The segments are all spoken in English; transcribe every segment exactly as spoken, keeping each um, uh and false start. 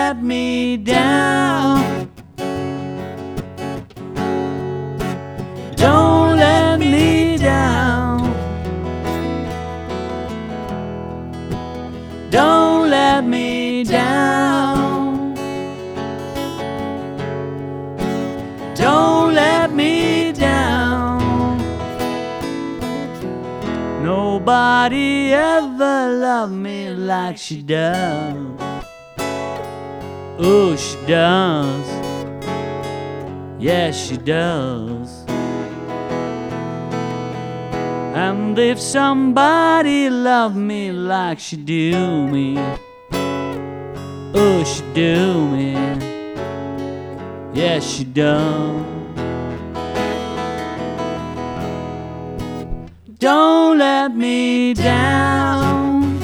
let me down. Don't let me down. Don't let me down. Don't let me down. Nobody ever loved me like she does. Oh, she does. Yes, she does. And if somebody loved me like she do me, oh, she do me. Yes, she does. Don't let me down.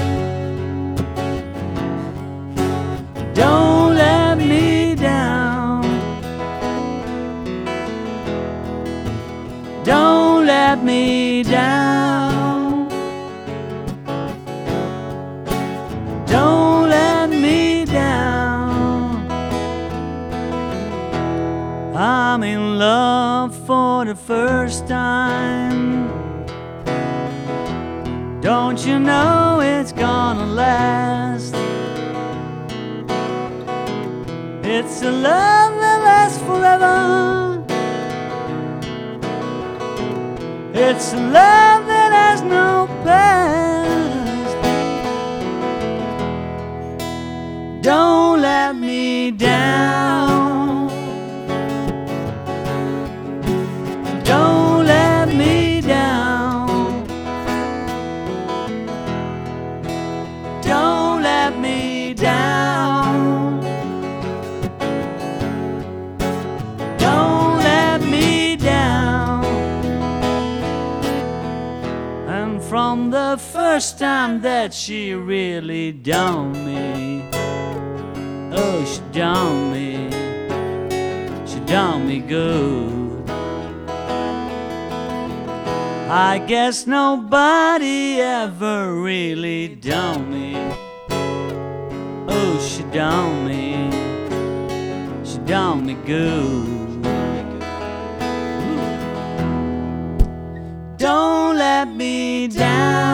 Don't let me down. Don't let me down. Don't let me down. I'm in love for the first time. Don't you know it's gonna last? It's a love that lasts forever. It's a love that has no past. Don't let me down. Don't let me down. Don't let me down. Don't let me down. And from the first time that she really done me, oh, she done me, she done me good. I guess nobody ever really done me. Oh, she done me, she done me good. Don't let me down.